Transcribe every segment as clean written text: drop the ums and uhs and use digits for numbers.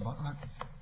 Butler.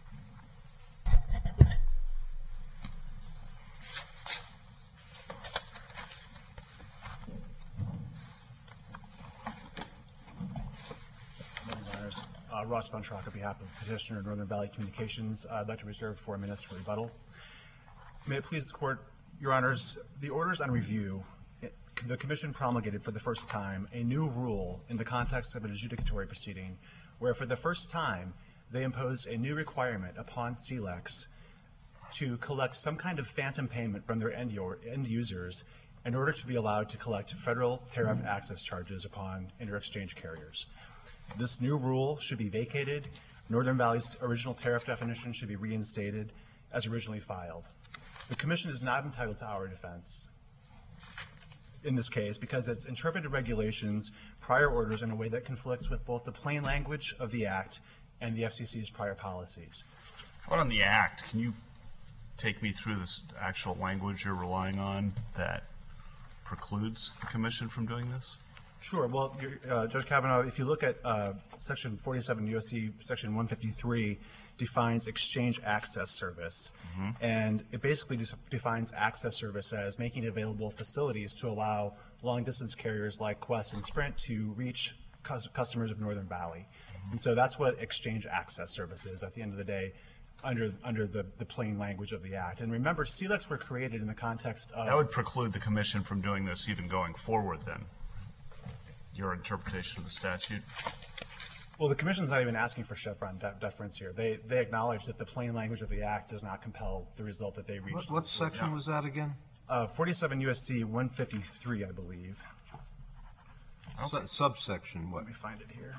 Ross Buntrock on behalf of Petitioner Northern Valley Communications. I'd like to reserve 4 minutes for rebuttal. May it please the Court, Your Honors, the orders on review, the Commission promulgated for the first time a new rule in the context of an adjudicatory proceeding where for the first time they imposed a new requirement upon CLECs to collect some kind of phantom payment from their end users in order to be allowed to collect federal tariff access charges upon inter-exchange carriers. This new rule should be vacated. Northern Valley's original tariff definition should be reinstated as originally filed. The Commission is not entitled to our defense in this case because it's interpreted regulations, prior orders in a way that conflicts with both the plain language of the Act and the FCC's prior policies. What on the Act? Can you take me through this actual language you're relying on that precludes the Commission from doing this? Sure. Well, Judge Kavanaugh, if you look at Section 47 U.S.C. Section 153 defines exchange access service, and it basically defines access service as making available facilities to allow long-distance carriers like Qwest and Sprint to reach customers of Northern Valley. And so that's what exchange access service is at the end of the day under the plain language of the Act. And remember, CLECs were created in the context of— That would preclude the Commission from doing this even going forward then. Your interpretation of the statute? Well, the Commission's not even asking for Chevron deference here. They acknowledge that the plain language of the Act does not compel the result that they reached. What section was that again? 47 U.S.C. 153, I believe. Okay. Subsection what? Let me find it here.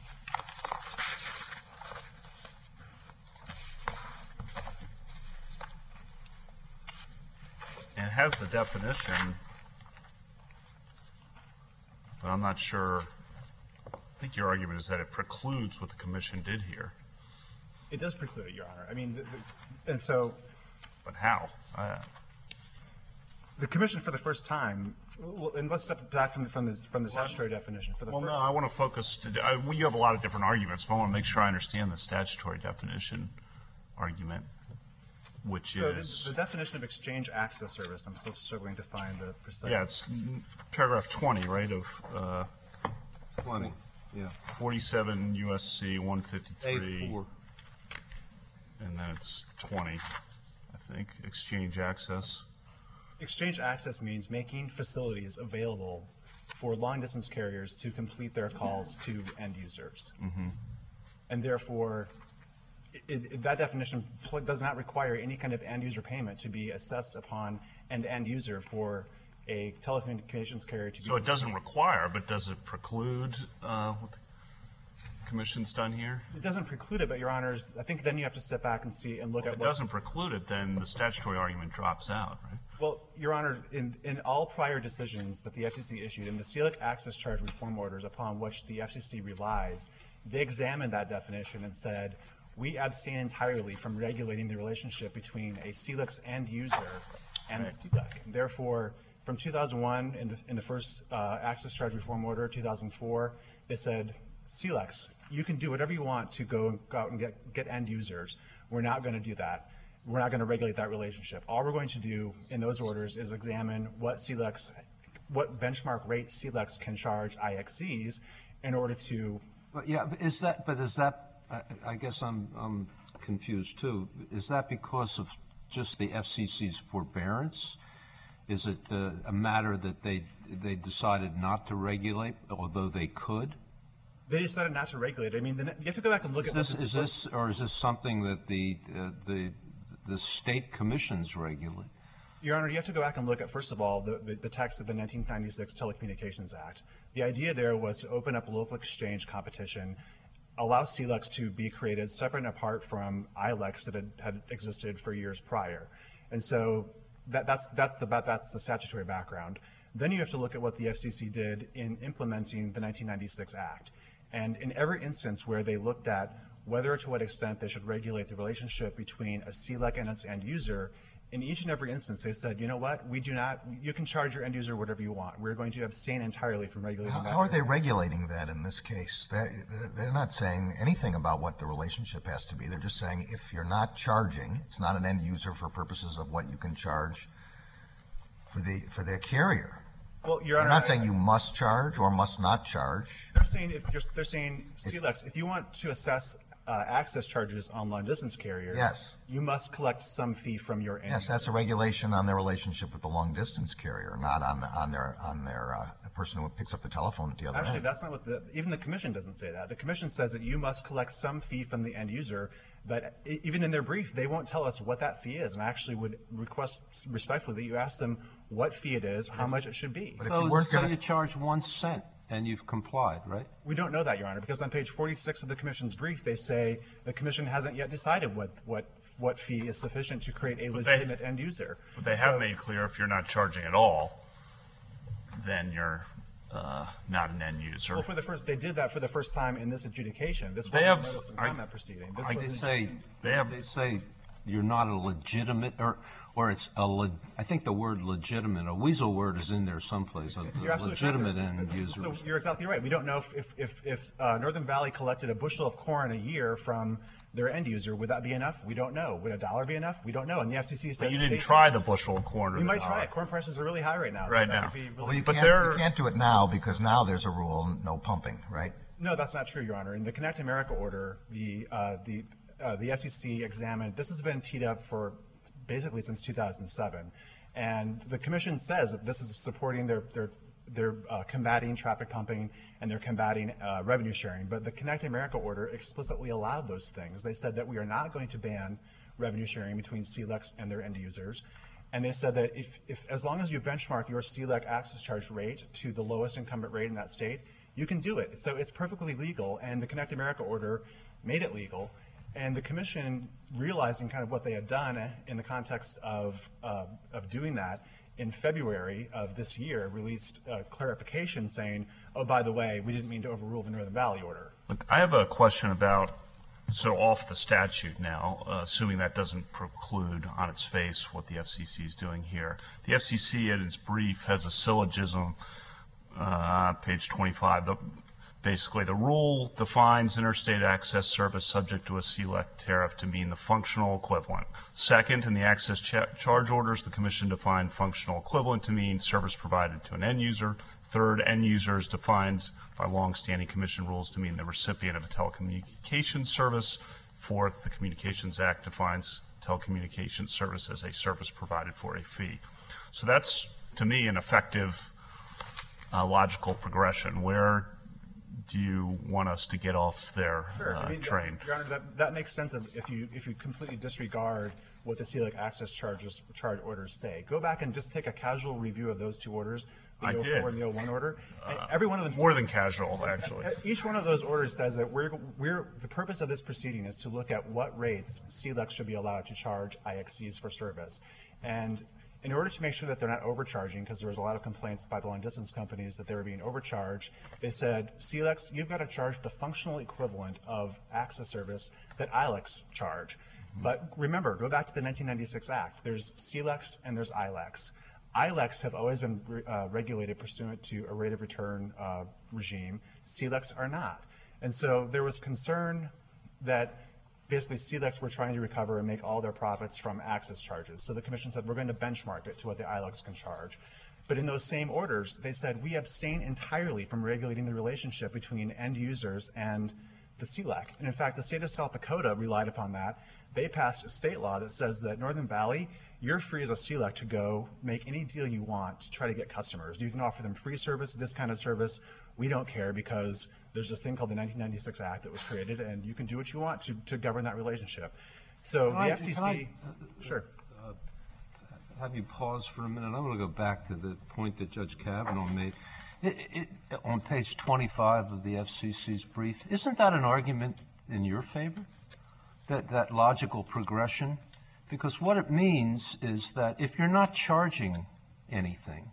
And it has the definition, but I'm not sure. I think your argument is that it precludes what the Commission did here. It does preclude it, Your Honor. I mean, and so— But how? The Commission, for the first time— and let's step back from the statutory definition. No, I want to focus— you have a lot of different arguments, but I want to make sure I understand the statutory definition argument, which is— So the definition of exchange access service, I'm still struggling to find the precise— Yeah, it's paragraph 20, right, of 20, yeah. 47 U.S.C. 153. A4. And then it's 20, I think, exchange access. Exchange access means making facilities available for long-distance carriers to complete their calls to end users. And therefore, that definition does not require any kind of end-user payment to be assessed upon an end user for a telecommunications carrier to be— So it doesn't require, but does it preclude what the Commission's done here? It doesn't preclude it, but, Your Honors, I think then you have to step back and see and look at— If it doesn't preclude it, then the statutory argument drops out, right? Well, Your Honor, in all prior decisions that the FCC issued, in the CLEC access charge reform orders upon which the FCC relies, they examined that definition and said, we abstain entirely from regulating the relationship between a CLEC's end user and the CLEC. Therefore, from 2001, in the first access charge reform order, 2004, they said, CLECs, you can do whatever you want to go out and get end users. We're not going to do that. We're not going to regulate that relationship. All we're going to do in those orders is examine what CLECs, what benchmark rate CLECs can charge IXCs in order to— But yeah, is that, I guess I'm confused too. Is that because of just the FCC's forbearance? Is it a matter that they decided not to regulate, although they could? They decided not to regulate. I mean, you have to go back and look at— Is this something that the state commissions regulate? Your Honor, you have to go back and look at, first of all, the text of the 1996 Telecommunications Act. The idea there was to open up local exchange competition, allow CLECs to be created separate and apart from ILECs that had existed for years prior. And so that's the statutory background. Then you have to look at what the FCC did in implementing the 1996 Act. And in every instance where they looked at whether or to what extent they should regulate the relationship between a CLEC and its end user, in each and every instance, they said, you know what, you can charge your end user whatever you want. We're going to abstain entirely from regulating that. How are they regulating that in this case? They're not saying anything about what the relationship has to be. They're just saying if you're not charging, it's not an end user for purposes of what you can charge for their carrier. Well, Your Honor, They're not saying you must charge or must not charge. They're saying, CLEX, if you want to assess access charges on long-distance carriers, Yes. you must collect some fee from your end Yes, user. that's a regulation on their relationship with the long-distance carrier, not on their person who picks up the telephone at the other Actually, end. that's not what even the commission doesn't say that. The commission says that you must collect some fee from the end user, but even in their brief, they won't tell us what that fee is, and I actually would request respectfully that you ask them what fee it is, how much it should be. But if you weren't So gonna- you charge 1 cent, and you've complied, right? We don't know that, Your Honor, because on page 46 of the commission's brief, they say the commission hasn't yet decided what fee is sufficient to create a legitimate end user. But they have made clear if you're not charging at all, then you're not an end user. Well, they did that for the first time in this adjudication. This They wasn't a have- notice and comment proceeding. This I was They an- say you're not a legitimate, or it's I think the word legitimate, a weasel word is in there someplace, a You're absolutely legitimate correct. end user. So you're exactly right. We don't know if Northern Valley collected a bushel of corn a year from their end user, would that be enough? We don't know. Would $1 be enough? We don't know. And the FCC says But you didn't state- try the bushel of corn or We the might try dollar. it. Corn prices are really high right now. Right that now. could be really- Well, you But they're- can't do it now because now there's a rule, no pumping, right? No, that's not true, Your Honor. In the Connect America order, the FCC examined, this has been teed up for basically since 2007, and the commission says that this is supporting their combating traffic pumping and they're combating revenue sharing. But the Connect America order explicitly allowed those things. They said that we are not going to ban revenue sharing between CLEX and their end users. And they said that if as long as you benchmark your CLEC access charge rate to the lowest incumbent rate in that state, you can do it. So it's perfectly legal, and the Connect America order made it legal. And the commission, realizing kind of what they had done in the context of doing that, in February of this year, released a clarification saying, oh, by the way, we didn't mean to overrule the Northern Valley order. Look, I have a question about, so off the statute now, assuming that doesn't preclude on its face what the FCC is doing here. The FCC in its brief has a syllogism, page 25. Basically, the rule defines interstate access service subject to a CLEC tariff to mean the functional equivalent. Second, in the access charge orders, the commission defined functional equivalent to mean service provided to an end user. Third, end user is defined by longstanding commission rules to mean the recipient of a telecommunications service. Fourth, the Communications Act defines telecommunications service as a service provided for a fee. So that's, to me, an effective logical progression. Where do you want us to get off their train? Your Honor, that makes sense if you completely disregard what the CLEC access charge orders say. Go back and just take a casual review of those two orders, the I 04 did. and the 01 order. Every one of them More says- than casual, actually. Each one of those orders says that the purpose of this proceeding is to look at what rates CLEC should be allowed to charge IXCs for service. And in order to make sure that they're not overcharging, because there was a lot of complaints by the long-distance companies that they were being overcharged, they said, CLECs, you've got to charge the functional equivalent of access service that ILECs charge. But remember, go back to the 1996 Act. There's CLECs and there's ILECs. ILECs have always been regulated pursuant to a rate of return regime. CLECs are not. And so there was concern that basically CLECs were trying to recover and make all their profits from access charges. So the commission said, we're going to benchmark it to what the ILECs can charge. But in those same orders, they said, we abstain entirely from regulating the relationship between end users and the CLEC. And in fact, the state of South Dakota relied upon that. They passed a state law that says that Northern Valley, you're free as a CLEC to go make any deal you want to try to get customers. You can offer them free service, discounted service. We don't care because there's this thing called the 1996 Act that was created, and you can do what you want to govern that relationship. So the FCC, sure. Have you pause for a minute? I want to go back to the point that Judge Kavanaugh made. On page 25 of the FCC's brief, isn't that an argument in your favor, that logical progression? Because what it means is that if you're not charging anything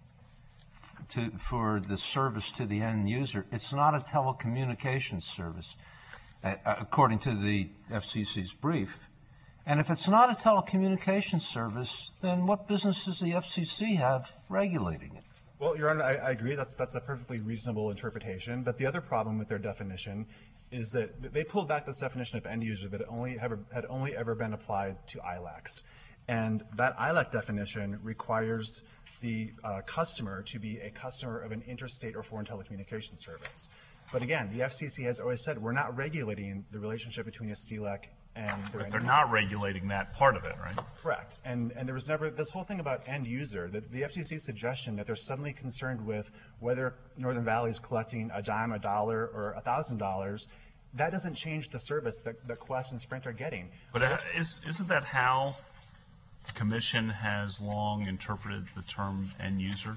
for the service to the end user, it's not a telecommunications service, according to the FCC's brief. And if it's not a telecommunications service, then what business does the FCC have regulating it? Well, Your Honor, I agree. That's a perfectly reasonable interpretation. But the other problem with their definition is that they pulled back this definition of end user that had only ever been applied to ILACs. And that ILAC definition requires the customer to be a customer of an interstate or foreign telecommunications service. But again, the FCC has always said we're not regulating the relationship between a CLEC and their But end they're user. not regulating that part of it, right? Correct. And there was never this whole thing about end user, the FCC's suggestion that they're suddenly concerned with whether Northern Valley is collecting a dime, a dollar, or $1,000. That doesn't change the service that Qwest and Sprint are getting. But isn't that how the Commission has long interpreted the term end user?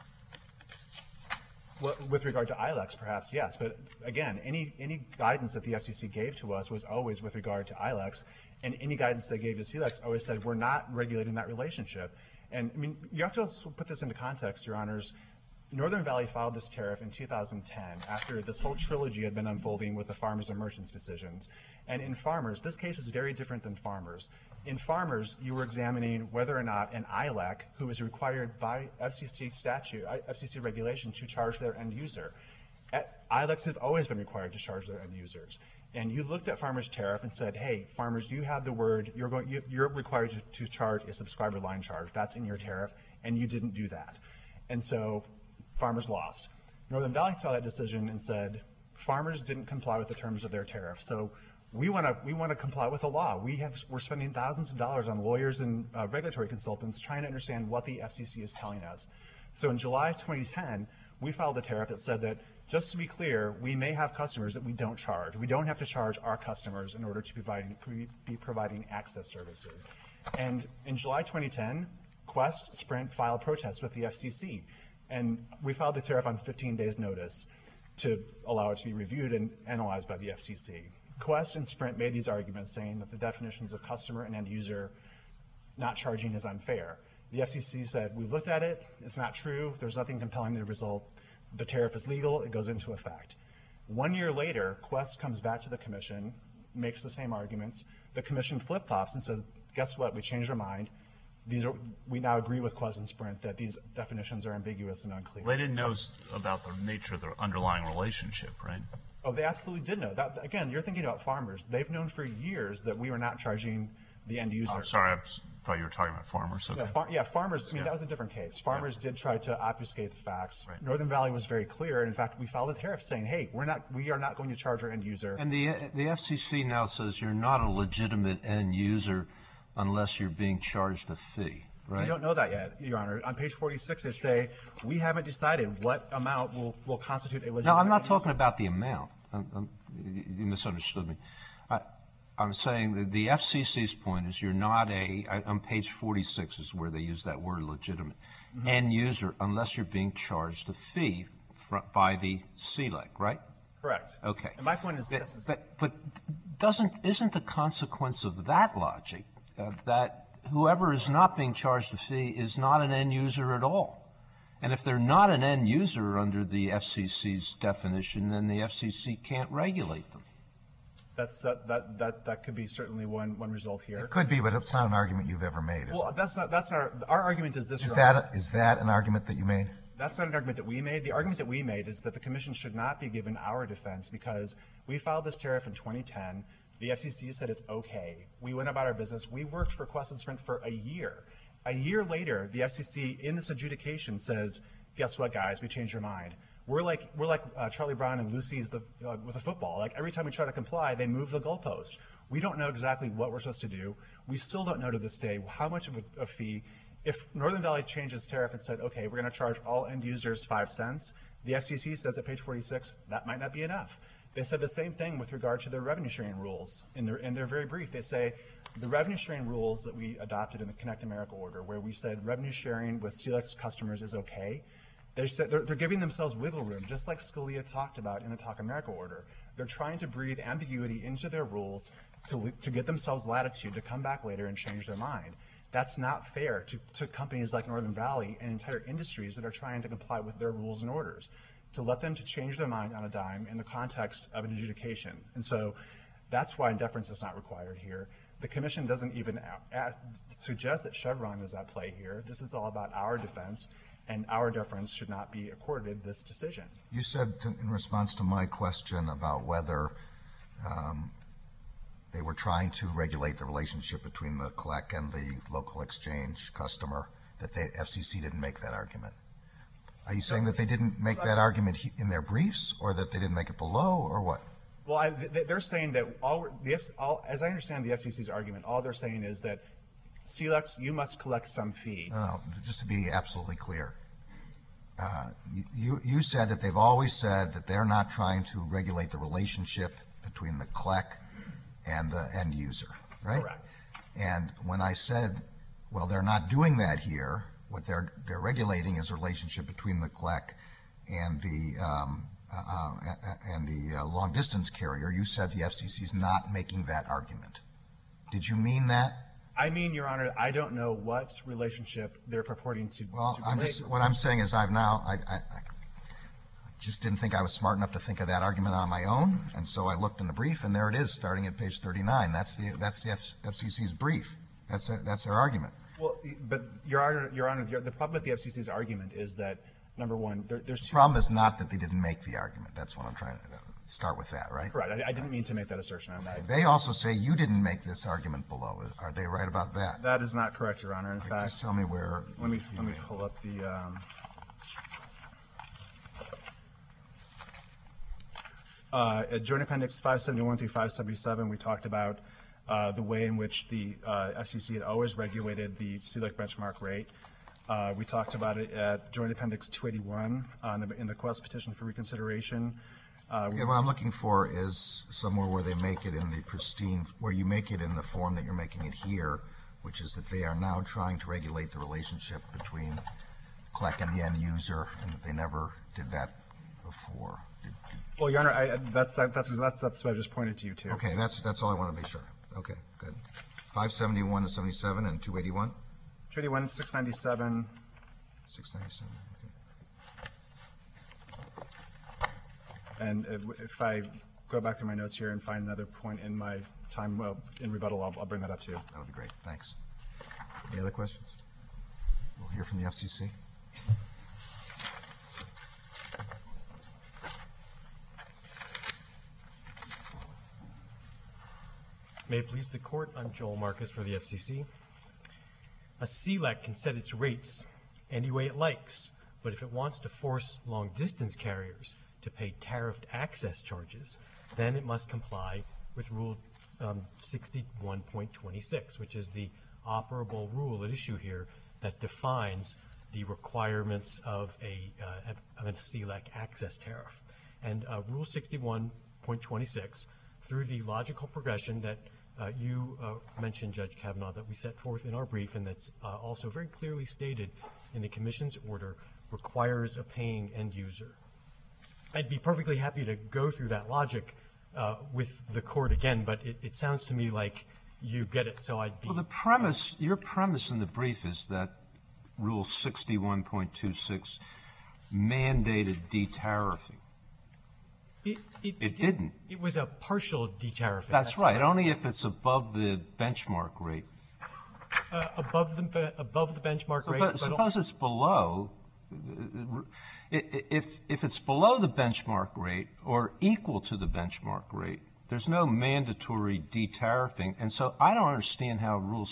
Well, with regard to ILECs, perhaps, yes. But again, any guidance that the FCC gave to us was always with regard to ILECs, and any guidance they gave to CLECs always said we're not regulating that relationship. And I mean, you have to put this into context, Your Honors. Northern Valley filed this tariff in 2010 after this whole trilogy had been unfolding with the Farmers and Merchants decisions. And in Farmers, this case is very different than Farmers. In Farmers, you were examining whether or not an ILEC, who is required by FCC statute, FCC regulation, to charge their end user. ILECs have always been required to charge their end users. And you looked at Farmers' tariff and said, hey, Farmers, you have the word, you're required to charge a subscriber line charge. That's in your tariff, and you didn't do that. And so Farmers lost. Northern Valley saw that decision and said, Farmers didn't comply with the terms of their tariff. So we want to comply with the law. We're spending thousands of dollars on lawyers and regulatory consultants trying to understand what the FCC is telling us. So in July 2010, we filed a tariff that said that, just to be clear, we may have customers that we don't charge. We don't have to charge our customers in order to be providing access services. And in July 2010, Qwest, Sprint filed protests with the FCC. And we filed the tariff on 15 days' notice to allow it to be reviewed and analyzed by the FCC. Qwest and Sprint made these arguments saying that the definitions of customer and end user not charging is unfair. The FCC said, we've looked at it, it's not true, there's nothing compelling the result, the tariff is legal, it goes into effect. 1 year later, Qwest comes back to the Commission, makes the same arguments, the Commission flip-flops and says, guess what, we changed our mind. We now agree with Qwest and Sprint that these definitions are ambiguous and unclear. They didn't know about the nature of the underlying relationship, right? Oh, they absolutely did know. That, again, you're thinking about Farmers. They've known for years that we were not charging the end user. I'm sorry, I thought you were talking about Farmers. Okay. Yeah, Farmers, I mean, that was a different case. Farmers did try to obfuscate the facts. Right. Northern Valley was very clear. In fact, we filed a tariff saying, hey, we are not going to charge our end user. And the FCC now says you're not a legitimate end user unless you're being charged a fee. Right. We don't know that yet, Your Honor. On page 46, they say, we haven't decided what amount will constitute a legitimate. No, I'm not talking about the amount. You misunderstood me. I'm saying that the FCC's point is you're not on page 46 is where they use that word legitimate, end user unless you're being charged a fee by the CLEC, right? Correct. Okay. And my point is this. But isn't the consequence of that logic that whoever is not being charged a fee is not an end user at all? And if they're not an end user under the FCC's definition, then the FCC can't regulate them. That could be certainly one result here. It could be, but it's not an argument you've ever made. Well, that's not our argument is this. Is that an argument that you made? That's not an argument that we made. The argument that we made is that the Commission should not be given our defense because we filed this tariff in 2010. The FCC said it's okay. We went about our business. We worked for Qwest and Sprint for a year. A year later, the FCC in this adjudication says, guess what, guys? We changed our mind. We're like Charlie Brown and Lucy's with a football. Like every time we try to comply, they move the goalpost. We don't know exactly what we're supposed to do. We still don't know to this day how much of a fee. If Northern Valley changed its tariff and said, okay, we're going to charge all end users 5 cents, the FCC says at page 46, that might not be enough. They said the same thing with regard to their revenue sharing rules. In their very brief, they say the revenue sharing rules that we adopted in the Connect America order, where we said revenue sharing with CLEC customers is okay, they said they're giving themselves wiggle room, just like Scalia talked about in the Talk America order. They're trying to breathe ambiguity into their rules to get themselves latitude to come back later and change their mind. That's not fair to companies like Northern Valley and entire industries that are trying to comply with their rules and orders, to let them to change their mind on a dime in the context of an adjudication. And so that's why deference is not required here. The commission doesn't even suggest that Chevron is at play here. This is all about our defense, and our deference should not be accorded this decision. You said in response to my question about whether they were trying to regulate the relationship between the CLEC and the local exchange customer, that the FCC didn't make that argument. Are you saying that they didn't make that argument in their briefs, or that they didn't make it below, or what? Well, they're saying that as I understand the FCC's argument, all they're saying is that CLECs, you must collect some fee. No, just to be absolutely clear. You said that they've always said that they're not trying to regulate the relationship between the CLEC and the end user, right? Correct. And when I said, well, they're not doing that here, what they're regulating is a relationship between the CLEC and the long distance carrier, you said the FCC is not making that argument. Did you mean that? I mean, Your Honor, I don't know what relationship they're purporting to relate. What I'm saying is I just didn't think I was smart enough to think of that argument on my own, and so I looked in the brief, and there it is, starting at page 39. That's the FCC's brief. That's their argument. Well, but Your Honor, the problem with the FCC's argument is that, number one, there's two. The problem is not that they didn't make the argument. That's what I'm trying to start with that, right? Correct. I didn't mean to make that assertion on that. They also say you didn't make this argument below. Are they right about that? That is not correct, Your Honor. In fact, just tell me where. Let me pull up the. At Joint Appendix 571 through 577, we talked about the way in which the FCC had always regulated the CLEC benchmark rate. We talked about it at Joint Appendix 281 in the Quest petition for reconsideration. What I'm looking for is somewhere where they make it in the pristine, where you make it in the form that you're making it here, which is that they are now trying to regulate the relationship between CLEC and the end user, and that they never did that before. Well, Your Honor, that's what I just pointed to you to. Okay, that's all I want to be sure. Okay, good. 571 to 77 and 281? 281, 697. 697, okay. And if I go back to my notes here and find another point in my time in rebuttal, I'll bring that up to you. That would be great. Thanks. Any other questions? We'll hear from the FCC. May it please the Court, I'm Joel Marcus for the FCC. A CLEC can set its rates any way it likes, but if it wants to force long-distance carriers to pay tariffed access charges, then it must comply with Rule 61.26, which is the operable rule at issue here that defines the requirements of a CLEC access tariff. And Rule 61.26, through the logical progression that you mentioned, Judge Kavanaugh, that we set forth in our brief, and that's also very clearly stated in the Commission's order, requires a paying end user. I'd be perfectly happy to go through that logic with the Court again, but it sounds to me like you get it, so I'd be... Well, your premise in the brief is that Rule 61.26 mandated detariffing. It didn't. It was a partial detariffing. That's right. Only if it's above the benchmark rate. Above the benchmark rate. But suppose it's below. If it's below the benchmark rate or equal to the benchmark rate, there's no mandatory detariffing. And so I don't understand how Rule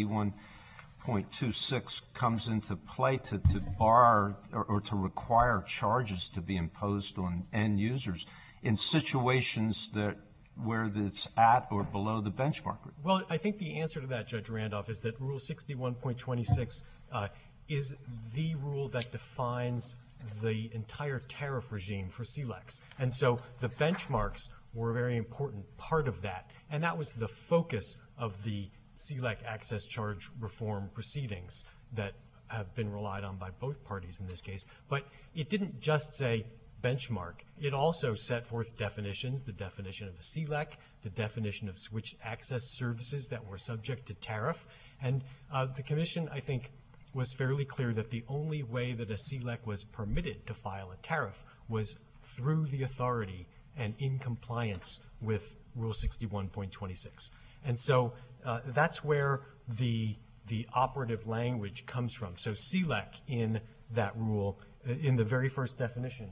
61.26 comes into play to bar or to require charges to be imposed on end users in situations where it's at or below the benchmark rate. Well, I think the answer to that, Judge Randolph, is that Rule 61.26 is the rule that defines the entire tariff regime for CLECs. And so the benchmarks were a very important part of that. And that was the focus of the CLEC access charge reform proceedings that have been relied on by both parties in this case. But it didn't just say benchmark. It also set forth definitions, the definition of a CLEC, the definition of switched access services that were subject to tariff. And the Commission, I think, was fairly clear that the only way that a CLEC was permitted to file a tariff was through the authority and in compliance with Rule 61.26. And so that's where the operative language comes from. So SELEC in that rule, in the very first definition,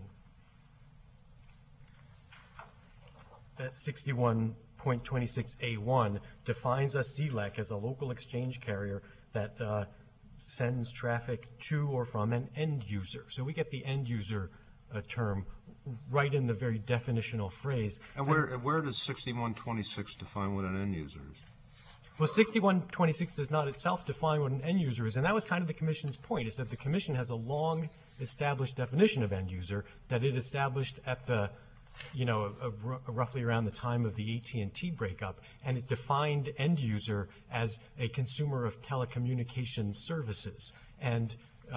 at 61.26A1 defines a SELEC as a local exchange carrier that sends traffic to or from an end user. So we get the end user term right in the very definitional phrase. And where does 6126 define what an end user is? Well, 6126 does not itself define what an end user is, and that was kind of the Commission's point, is that the Commission has a long established definition of end user that it established at the, roughly around the time of the AT&T breakup, and it defined end user as a consumer of telecommunications services. And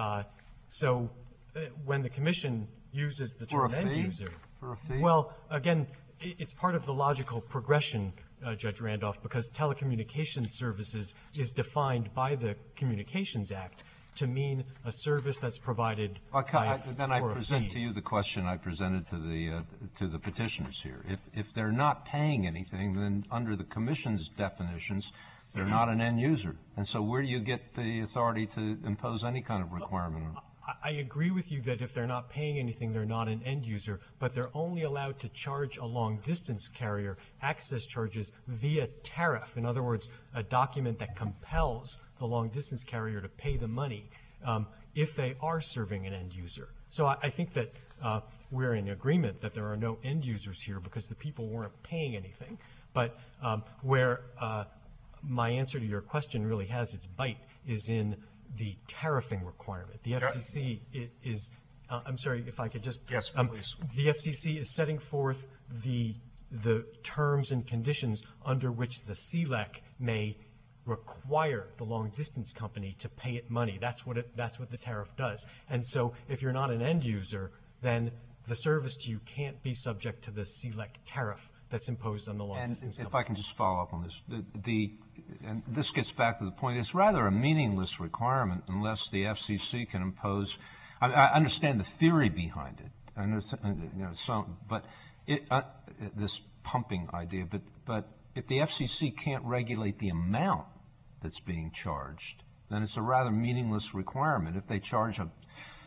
so when the Commission uses the term end user. For a fee? Well, again, it's part of the logical progression, Judge Randolph, because telecommunications services is defined by the Communications Act to mean a service that's provided Then I for a present fee. to you the question I presented to the petitioners here. If they're not paying anything, then under the Commission's definitions, they're not an end user. And so where do you get the authority to impose any kind of requirement on them? I agree with you that if they're not paying anything, they're not an end user, but they're only allowed to charge a long-distance carrier access charges via tariff. In other words, a document that compels the long-distance carrier to pay the money if they are serving an end user. So I think that we're in agreement that there are no end users here because the people weren't paying anything. But where my answer to your question really has its bite is in the tariffing requirement. The FCC is, I'm sorry if I could just. Yes, please. The FCC is setting forth the terms and conditions under which the SELEC may require the long-distance company to pay it money. That's what the tariff does. And so if you're not an end user, then the service to you can't be subject to the SELEC tariff that's imposed on the long-distance company. If I can just follow up on this, and this gets back to the point, it's rather a meaningless requirement unless the FCC can impose. I understand the theory behind it. I understand, but this pumping idea. But if the FCC can't regulate the amount that's being charged, then it's a rather meaningless requirement. If they charge the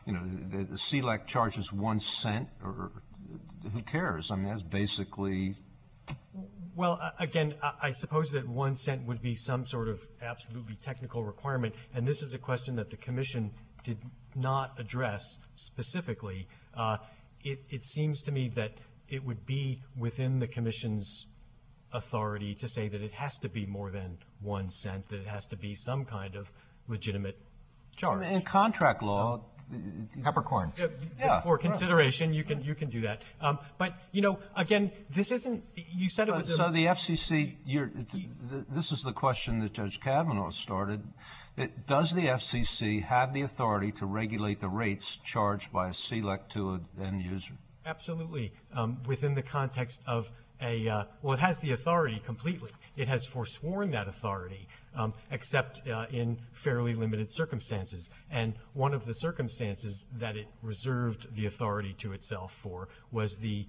SELEC charges 1 cent, or who cares? I mean, that's basically. Well, again, I suppose that 1 cent would be some sort of absolutely technical requirement, and this is a question that the Commission did not address specifically. It seems to me that it would be within the Commission's authority to say that it has to be more than 1 cent, that it has to be some kind of legitimate charge. In contract law, Peppercorn. For consideration, you can do that. But again, this isn't. You said it was. So the FCC. This is the question that Judge Kavanaugh started. Does the FCC have the authority to regulate the rates charged by a SELEC to an end user? Absolutely. Within the context of it has the authority completely. It has forsworn that authority, except in fairly limited circumstances. And one of the circumstances that it reserved the authority to itself for was the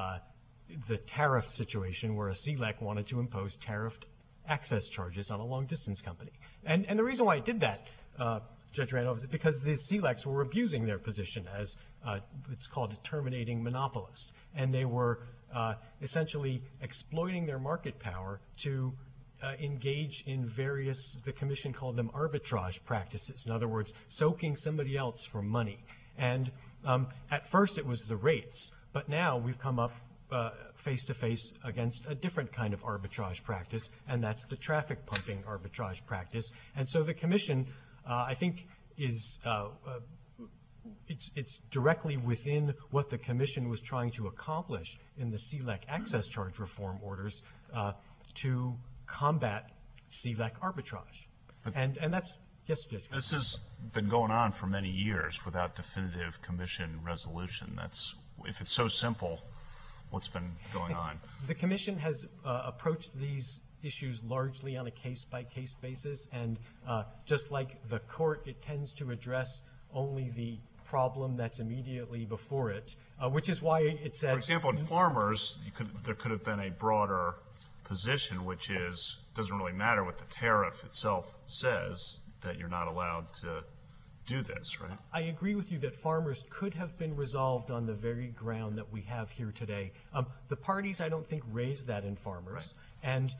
tariff situation where a SELEC wanted to impose tariffed access charges on a long-distance company. And the reason why it did that, Judge Randolph, is because the SELECs were abusing their position as it's called a terminating monopolist. And they were essentially exploiting their market power to engage in various, the Commission called them arbitrage practices. In other words, soaking somebody else for money. And at first it was the rates, but now we've come up face-to-face against a different kind of arbitrage practice, and that's the traffic pumping arbitrage practice. And so the Commission, I think, is it's directly within what the Commission was trying to accomplish in the SELEC access charge reform orders to combat SELEC arbitrage. And that's, yes, Judge. This has been going on for many years without definitive Commission resolution. If it's so simple, what's been going on? The Commission has approached these issues largely on a case-by-case basis, and just like the court, it tends to address only the problem that's immediately before it, which is why it said. For example, in farmers, there could have been a broader position, which is doesn't really matter what the tariff itself says, that you're not allowed to do this, right? I agree with you that farmers could have been resolved on the very ground that we have here today. The parties, I don't think, raised that in farmers. And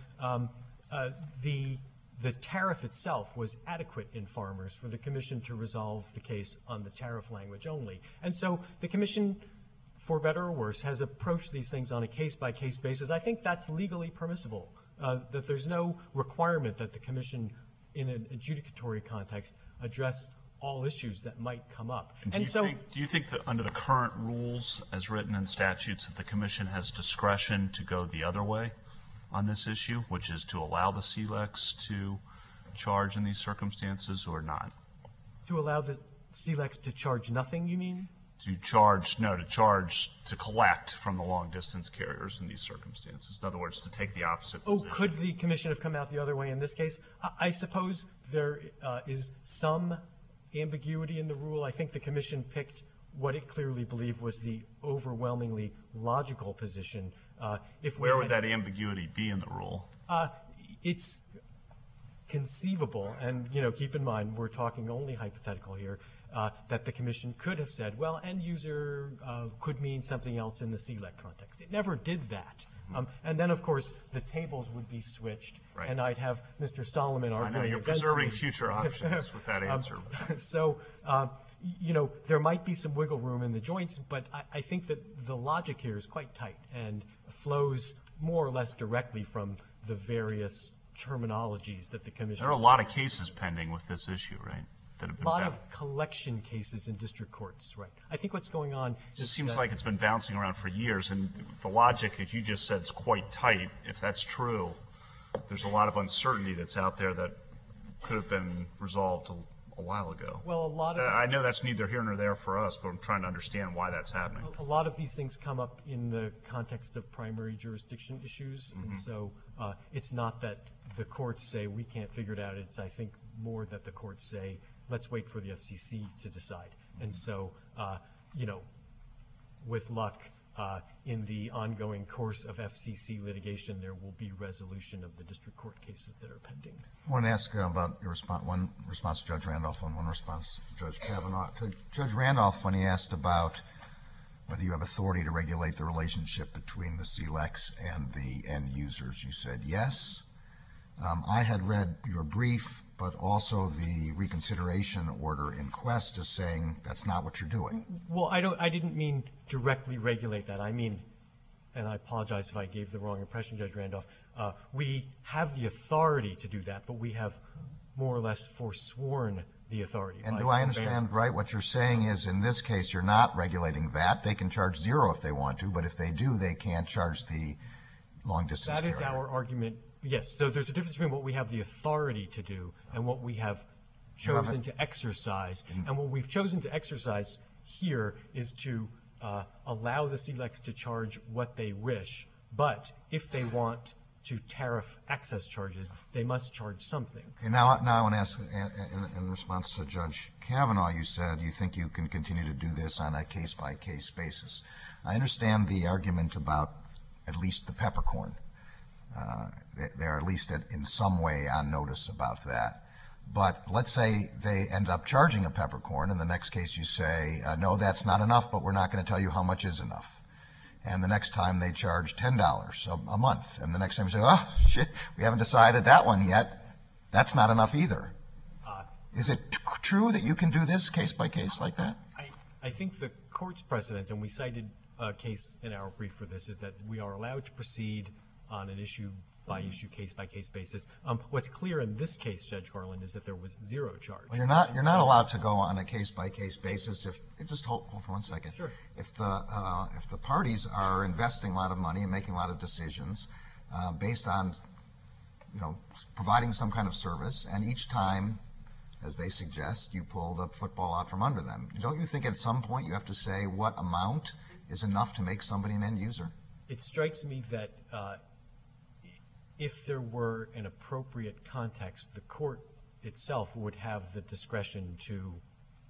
the tariff itself was adequate in farmers for the commission to resolve the case on the tariff language only. And so the commission, for better or worse, has approached these things on a case-by-case basis. I think that's legally permissible, that there's no requirement that the commission, in an adjudicatory context, address all issues that might come up. Do you think that under the current rules as written in statutes that the commission has discretion to go the other way on this issue, which is to allow the SELEX to charge in these circumstances or not? To allow the SELEX to charge nothing, you mean? To collect from the long-distance carriers in these circumstances. In other words, to take the opposite position. Oh, could the commission have come out the other way in this case? I suppose there is some ambiguity in the rule. I think the commission picked what it clearly believed was the overwhelmingly logical position. Where would that ambiguity be in the rule? It's conceivable, and keep in mind we're talking only hypothetical here, that the commission could have said, well, end user could mean something else in the SELEC context. It never did that. And then, of course, the tables would be switched, right. And I'd have Mr. Solomon arguing. I know, you're preserving future options with that answer. So, there might be some wiggle room in the joints, but I think that the logic here is quite tight and flows more or less directly from the various terminologies that the commission. There are a lot of cases pending with this issue, right? A lot of collection cases in district courts, right? I think what's going on. It just seems like it's been bouncing around for years, and the logic, as you just said, is quite tight. If that's true, there's a lot of uncertainty that's out there that could have been resolved a while ago. Well, a lot of. I know that's neither here nor there for us, but I'm trying to understand why that's happening. A lot of these things come up in the context of primary jurisdiction issues, and so it's not that the courts say we can't figure it out. It's, I think, more that the courts say, let's wait for the FCC to decide. And so, with luck, in the ongoing course of FCC litigation, there will be resolution of the district court cases that are pending. I want to ask about your response, one response to Judge Randolph and one response to Judge Kavanaugh. To Judge Randolph, when he asked about whether you have authority to regulate the relationship between the SELEX and the end users, you said yes. I had read your brief, but also the reconsideration order in Quest is saying that's not what you're doing. Well, I didn't mean directly regulate that. I mean, and I apologize if I gave the wrong impression, Judge Randolph, we have the authority to do that, but we have more or less forsworn the authority. And do I understand right? What you're saying is in this case, you're not regulating that. They can charge zero if they want to, but if they do, they can't charge the long distance carrier. That is our argument. Yes, so there's a difference between what we have the authority to do and what we have chosen to exercise. And what we've chosen to exercise here is to allow the SELEX to charge what they wish, but if they want to tariff access charges, they must charge something. Okay, now I want to ask, in response to Judge Kavanaugh, you said you think you can continue to do this on a case-by-case basis. I understand the argument about at least the peppercorn. They're at least in some way on notice about that. But let's say they end up charging a peppercorn, and the next case you say, no, that's not enough, but we're not going to tell you how much is enough. And the next time they charge $10 a month, and the next time you say, oh, shit, we haven't decided that one yet. That's not enough either. Is it true that you can do this case by case like that? I think the court's precedent, and we cited a case in our brief for this, is that we are allowed to proceed on an issue-by-issue, case-by-case basis. What's clear in this case, Judge Garland, is that there was zero charge. Well, you're not allowed to go on a case-by-case basis. Just hold for 1 second. Sure. If the parties are investing a lot of money and making a lot of decisions based on, providing some kind of service, and each time, as they suggest, you pull the football out from under them, don't you think at some point you have to say what amount is enough to make somebody an end user? It strikes me that if there were an appropriate context, the court itself would have the discretion to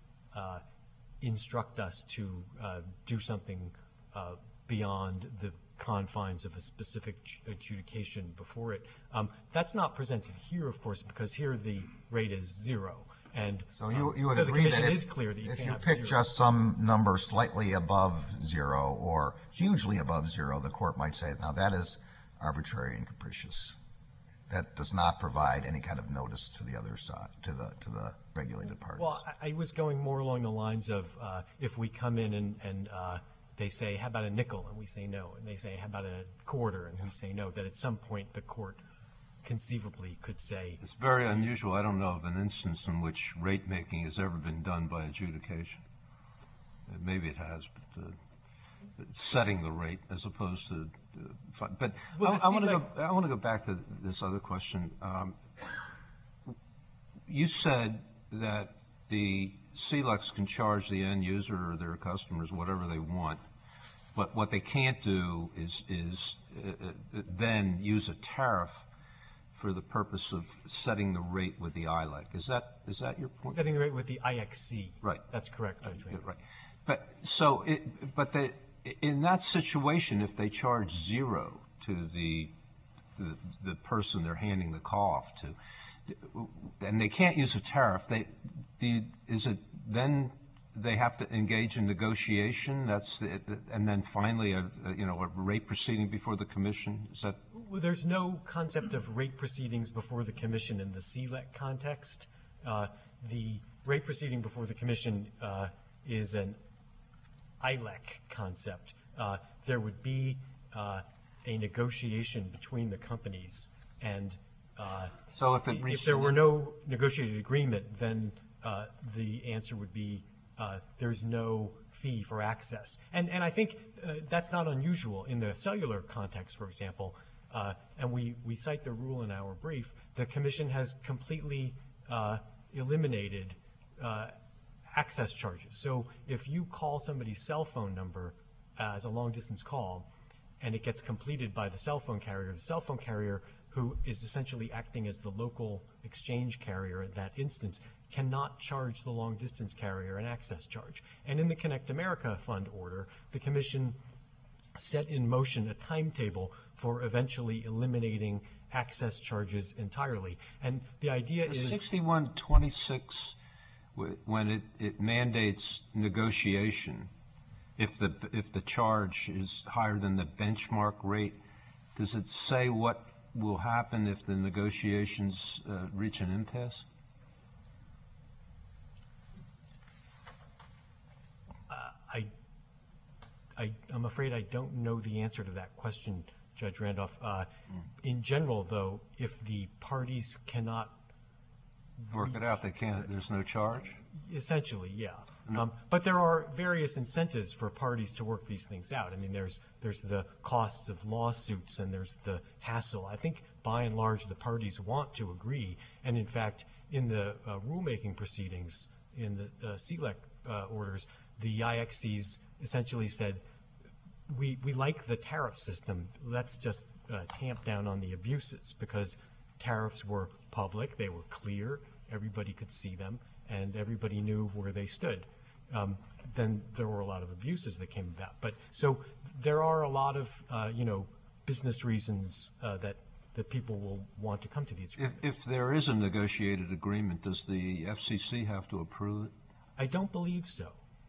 instruct us to do something beyond the confines of a specific adjudication before it. That's not presented here, of course, because here the rate is 0. And So you would so the agree that commission is clear that you if can't you have pick 0. just some number slightly above 0 or hugely above 0, the court might say, now that is arbitrary and capricious. That does not provide any kind of notice to the other side, to the regulated parties. Well, I was going more along the lines of if we come in and they say, how about a nickel? And we say no. And they say, how about a quarter? And we say no. That at some point the court conceivably could say. It's very unusual. I don't know of an instance in which rate making has ever been done by adjudication. Maybe it has, but setting the rate as opposed to. But Well, I want to go back to this other question. You said that the CLECs can charge the end user or their customers whatever they want, but what they can't do is then use a tariff for the purpose of setting the rate with the ILEC. Is that your point? Setting the rate with the IXC. Right. That's correct, Judge Randolph. Right. In that situation, if they charge 0 to the person they're handing the call off to, and they can't use a tariff, is it then they have to engage in negotiation? And then finally a rate proceeding before the commission? Is that? Well, there's no concept of rate proceedings before the commission in the CLEC context. The rate proceeding before the commission is an ILEC concept. There would be a negotiation between the companies, and So if there were no negotiated agreement, then the answer would be there's no fee for access. And I think that's not unusual in the cellular context, for example. And we cite the rule in our brief. The commission has completely eliminated access charges. So if you call somebody's cell phone number as a long-distance call and it gets completed by the cell phone carrier, who is essentially acting as the local exchange carrier at that instance, cannot charge the long-distance carrier an access charge. And in the Connect America Fund order, the commission set in motion a timetable for eventually eliminating access charges entirely. And the idea is 6126, when it mandates negotiation, if the charge is higher than the benchmark rate, does it say what will happen if the negotiations reach an impasse? I'm afraid I don't know the answer to that question, Judge Randolph. In general, though, if the parties cannot Work it out, they can't, there's no charge? essentially, yeah. But there are various incentives for parties to work these things out. I mean, there's the costs of lawsuits and there's the hassle. I think, by and large, the parties want to agree. And, in fact, in the rulemaking proceedings, in the CLEC orders, the IXCs essentially said, we like the tariff system. Let's just tamp down on the abuses, because tariffs were public, they were clear, everybody could see them, and everybody knew where they stood. Then there were a lot of abuses that came about. But so there are a lot of business reasons that people will want to come to these agreements. If there is a negotiated agreement, does the FCC have to approve it? I don't believe so.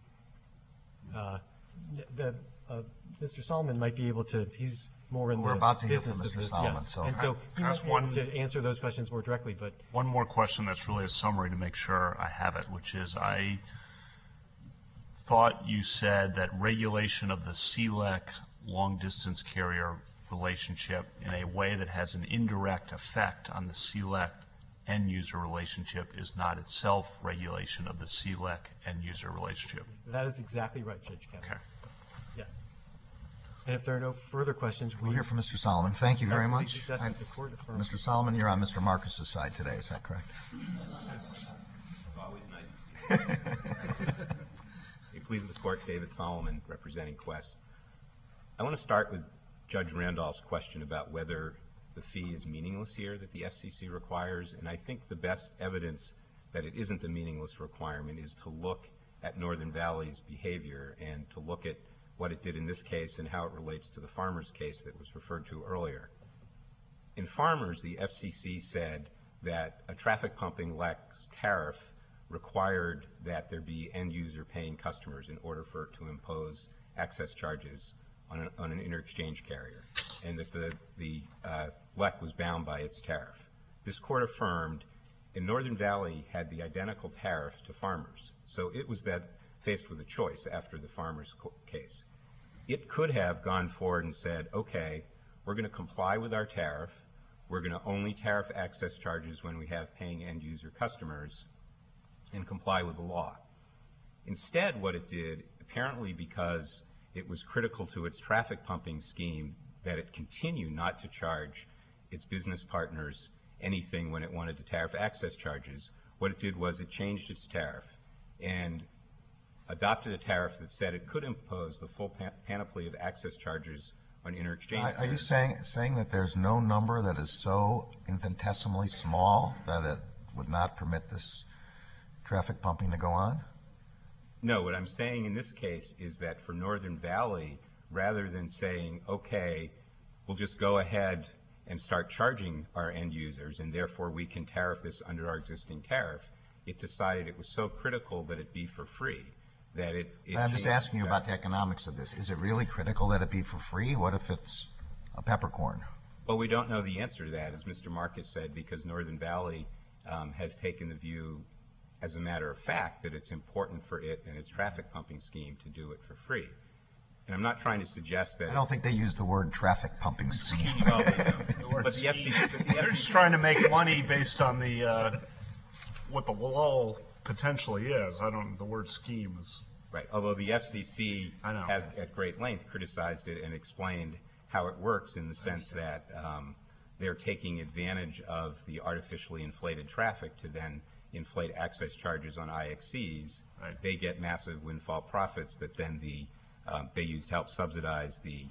Mr. Solomon might be able to, he's more in We're the about to hear business from of Mr. this, Solomon, yes. so- And so he Can I might ask be able one- to answer those questions more directly, but One more question that's really a summary to make sure I have it, which is I thought you said that regulation of the CLEC long-distance carrier relationship in a way that has an indirect effect on the CLEC end-user relationship is not itself regulation of the CLEC end-user relationship. that is exactly right, Judge Kavanaugh. Okay. Yes. And if there are no further questions, We'll hear from Mr. Solomon. Thank you very much. suggest that the court affirm. Mr. Solomon, you're on Mr. Marcus's side today, is that correct? It's always nice. It pleases the court, David Solomon, representing Quest. I want to start with Judge Randolph's question about whether the fee is meaningless here that the FCC requires, and I think the best evidence that it isn't a meaningless requirement is to look at Northern Valley's behavior and to look at what it did in this case and how it relates to the Farmers case that was referred to earlier. In Farmers, the FCC said that a traffic pumping LEC's tariff required that there be end-user paying customers in order for it to impose access charges on an inter-exchange carrier, and that the LEC was bound by its tariff. This court affirmed, and Northern Valley had the identical tariff to Farmers, so it was faced with a choice after the Farmers case. It could have gone forward and said, okay, we're going to comply with our tariff, we're going to only tariff access charges when we have paying end-user customers, and comply with the law. Instead, what it did, apparently because it was critical to its traffic pumping scheme that it continue not to charge its business partners anything when it wanted to tariff access charges, what it did was it changed its tariff and adopted a tariff that said it could impose the full panoply of access charges on inter-exchange. Are you saying that there's no number that is so infinitesimally small that it would not permit this traffic pumping to go on? No, what I'm saying in this case is that for Northern Valley, rather than saying, okay, we'll just go ahead and start charging our end users and therefore we can tariff this under our existing tariff, it decided it was so critical that it be for free. I'm just asking you about the economics of this. Is it really critical that it be for free? What if it's a peppercorn? Well, we don't know the answer to that, as Mr. Marcus said, because Northern Valley has taken the view, as a matter of fact, that it's important for it and its traffic pumping scheme to do it for free. And I'm not trying to suggest that. I don't think they use the word traffic pumping scheme. Well, they do. The word But the scheme. FCC, They're just trying to make money based on the what the law potentially is. The word scheme is. right. Although the FCC I know. has at great length criticized it and explained how it works in the sense that they're taking advantage of the artificially inflated traffic to then inflate access charges on IXCs. Right. They get massive windfall profits that then they use to help subsidize the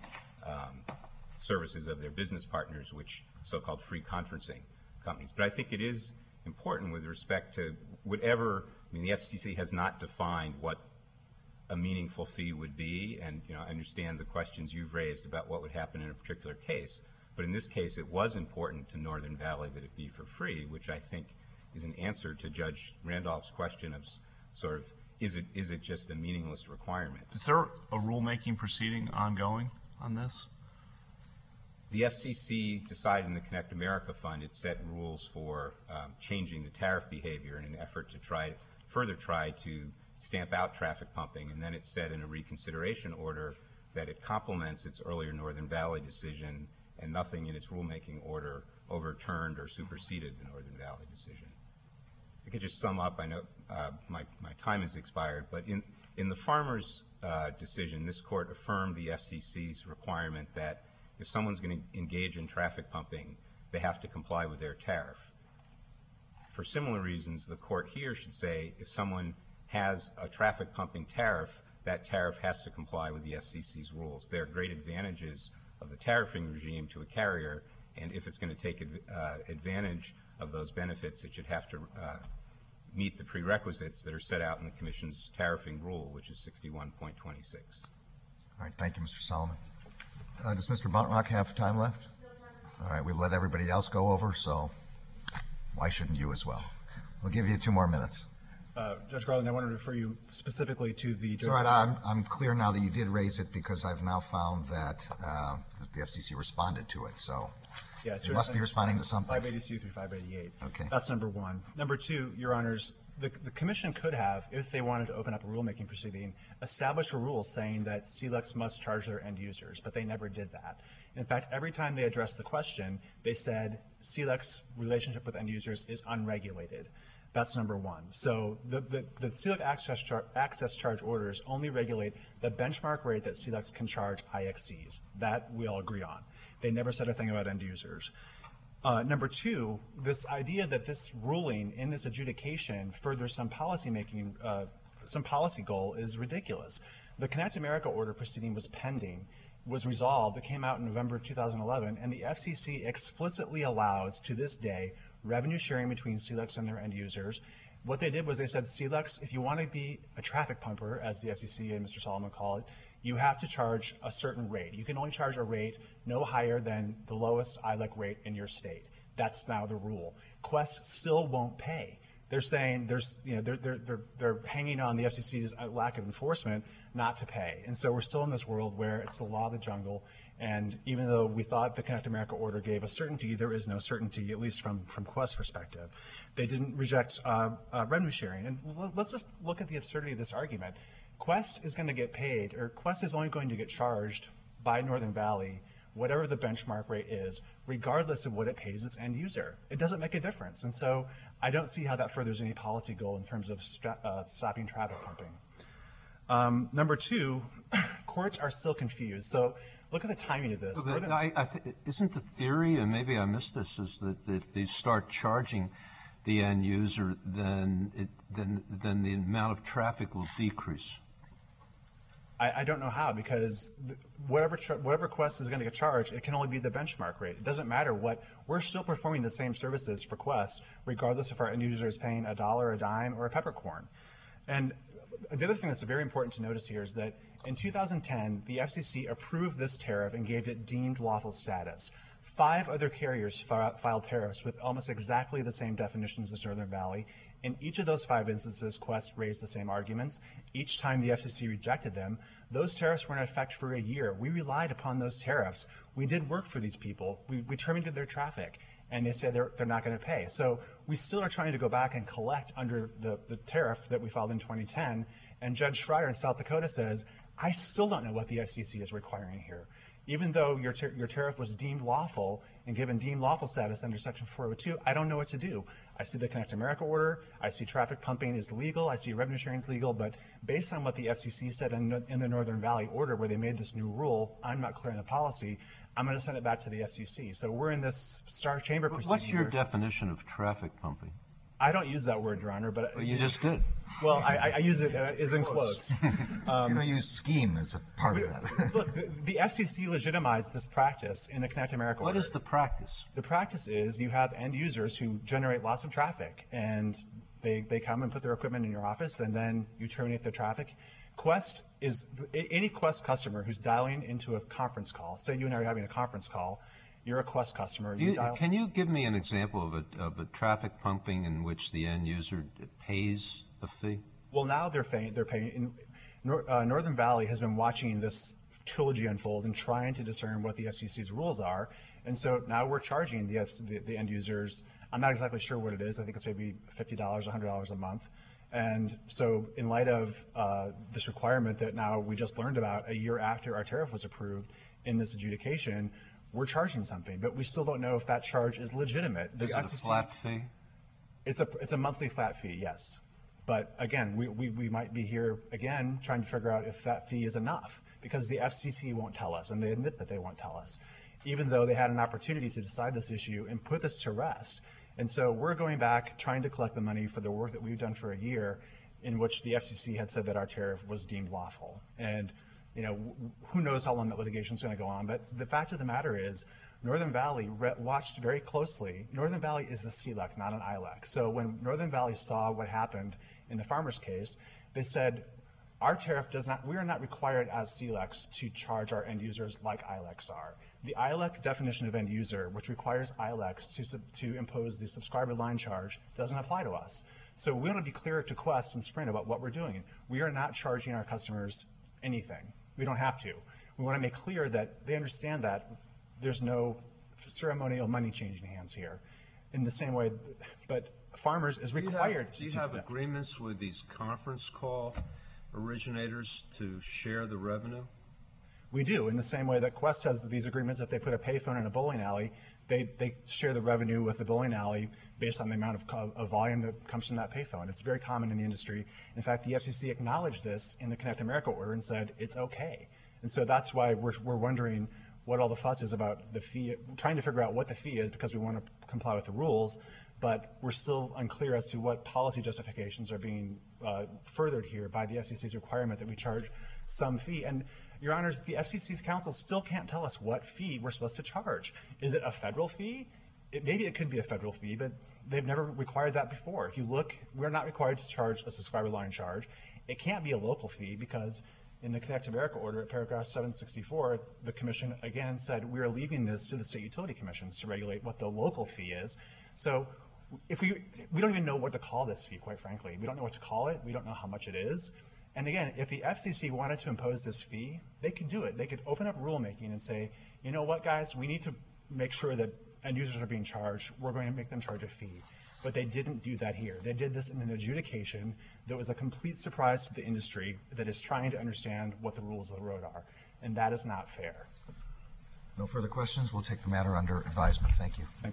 services of their business partners, which so-called free conferencing companies. But I think it is important with respect to whatever, the FCC has not defined what a meaningful fee would be, and I understand the questions you've raised about what would happen in a particular case. But in this case, it was important to Northern Valley that it be for free, which I think is an answer to Judge Randolph's question of sort of, is it just a meaningless requirement? Is there a rulemaking proceeding ongoing on this? The FCC decided in the Connect America Fund it set rules for changing the tariff behavior in an effort to further try to stamp out traffic pumping, and then it said in a reconsideration order that it complements its earlier Northern Valley decision and nothing in its rulemaking order overturned or superseded the Northern Valley decision. I could just sum up. I know my time has expired, but in the Farmers decision, this court affirmed the FCC's requirement that if someone's going to engage in traffic pumping, they have to comply with their tariff. For similar reasons, the court here should say if someone has a traffic pumping tariff, that tariff has to comply with the FCC's rules. There are great advantages of the tariffing regime to a carrier, and if it's going to take advantage of those benefits, it should have to meet the prerequisites that are set out in the Commission's tariffing rule, which is 61.26. All right, thank you, Mr. Solomon. Does Mr. Buntrock have time left? All right, we've let everybody else go over, so why shouldn't you as well? We'll give you 2 more minutes. Judge Garland, I wanted to refer you specifically to the... All right, I'm clear now that you did raise it because I've now found that the FCC responded to it, so Yeah, it must be responding to something. 582 through 588. Okay. That's number one. Number two, Your Honors, the Commission could have, if they wanted to open up a rulemaking proceeding, establish a rule saying that CLECs must charge their end users, but they never did that. In fact, every time they addressed the question, they said CLEC's relationship with end users is unregulated. That's number one. So the CLEC access charge orders only regulate the benchmark rate that CLECs can charge IXCs. That we all agree on. They never said a thing about end users. Number two, this idea that this ruling in this adjudication furthers some policy making, some policy goal is ridiculous. The Connect America order proceeding was pending, was resolved. It came out in November 2011, and the FCC explicitly allows, to this day, revenue sharing between CLECs and their end users. What they did was they said, CLECs, if you want to be a traffic pumper, as the FCC and Mr. Solomon call it, you have to charge a certain rate. You can only charge a rate no higher than the lowest ILEC rate in your state. That's now the rule. Quest still won't pay. They're saying they're hanging on the FCC's lack of enforcement not to pay. And so we're still in this world where it's the law of the jungle. And even though we thought the Connect America order gave us certainty, there is no certainty, at least from Quest's perspective. They didn't reject revenue sharing. And let's just look at the absurdity of this argument. Quest is going to get paid, or Quest is only going to get charged by Northern Valley whatever the benchmark rate is, regardless of what it pays its end user. It doesn't make a difference. And so I don't see how that furthers any policy goal in terms of stopping traffic pumping. Number two, courts are still confused. So look at the timing of this. Isn't the theory, and maybe I missed this, is that if they start charging the end user, then the amount of traffic will decrease? I don't know how, because whatever Quest is going to get charged, it can only be the benchmark rate. It doesn't matter what. We're still performing the same services for Quest, regardless if our end user is paying $1, a dime, or a peppercorn. And the other thing that's very important to notice here is that in 2010, the FCC approved this tariff and gave it deemed lawful status. 5 other carriers filed tariffs with almost exactly the same definitions as Northern Valley. In each of those 5 instances, Quest raised the same arguments. Each time the FCC rejected them, those tariffs were in effect for a year. We relied upon those tariffs. We did work for these people. We terminated their traffic, and they said they're not going to pay. So we still are trying to go back and collect under the tariff that we filed in 2010. And Judge Schreier in South Dakota says, I still don't know what the FCC is requiring here. Even though your tariff was deemed lawful and given deemed lawful status under Section 402, I don't know what to do. I see the Connect America order. I see traffic pumping is legal. I see revenue sharing is legal. But based on what the FCC said in the Northern Valley order where they made this new rule, I'm not clear on the policy. I'm going to send it back to the FCC. So we're in this Star Chamber proceeding. What's your definition of traffic pumping? I don't use that word, Your Honor, but well, you just did. Well, I use it as in quotes. You use scheme as a part of that. Look, the FCC legitimized this practice in the Connect America order. What is the practice? The practice is you have end users who generate lots of traffic, and they come and put their equipment in your office, and then you terminate their traffic. Quest is any Quest customer who's dialing into a conference call. Say you and I are having a conference call. You're a Quest customer. Can you give me an example of a traffic pumping in which the end user pays a fee? Well, now they're paying. Northern Valley has been watching this trilogy unfold and trying to discern what the FCC's rules are. And so now we're charging the end users. I'm not exactly sure what it is. I think it's maybe $50, $100 a month. And so in light of this requirement that now we just learned about a year after our tariff was approved in this adjudication, we're charging something, but we still don't know if that charge is legitimate. Is it a flat fee? It's a monthly flat fee, yes. But again, we might be here again trying to figure out if that fee is enough, because the FCC won't tell us, and they admit that they won't tell us, even though they had an opportunity to decide this issue and put this to rest. And so we're going back trying to collect the money for the work that we've done for a year, in which the FCC had said that our tariff was deemed lawful. And who knows how long that litigation is going to go on, but the fact of the matter is Northern Valley watched very closely. Northern Valley is a CLEC, not an ILEC. So when Northern Valley saw what happened in the farmers case, they said, our tariff we are not required as CLECs to charge our end users like ILECs are. The ILEC definition of end user, which requires ILECs to impose the subscriber line charge, doesn't apply to us. So we want to be clear to Quest and Sprint about what we're doing. We are not charging our customers anything. We don't have to. We want to make clear that they understand that there's no ceremonial money changing hands here. In the same way, but farmers is required to do that. Do you have agreements with these conference call originators to share the revenue? We do, in the same way that Quest has these agreements. If they put a payphone in a bowling alley, they share the revenue with the bowling alley based on the amount of volume that comes from that payphone. It's very common in the industry. In fact, the FCC acknowledged this in the Connect America order and said it's okay. And so that's why we're wondering what all the fuss is about the fee, trying to figure out what the fee is because we want to comply with the rules, but we're still unclear as to what policy justifications are being furthered here by the FCC's requirement that we charge some fee. And Your Honors, the FCC's counsel still can't tell us what fee we're supposed to charge. Is it a federal fee? maybe it could be a federal fee, but they've never required that before. If you look, we're not required to charge a subscriber line charge. It can't be a local fee because in the Connect America order at paragraph 764, the commission again said we are leaving this to the state utility commissions to regulate what the local fee is. So if we don't even know what to call this fee, quite frankly. We don't know what to call it. We don't know how much it is. And again, if the FCC wanted to impose this fee, they could do it. They could open up rulemaking and say, you know what, guys, we need to make sure that end users are being charged. We're going to make them charge a fee. But they didn't do that here. They did this in an adjudication that was a complete surprise to the industry that is trying to understand what the rules of the road are. And that is not fair. No further questions. We'll take the matter under advisement. Thank you.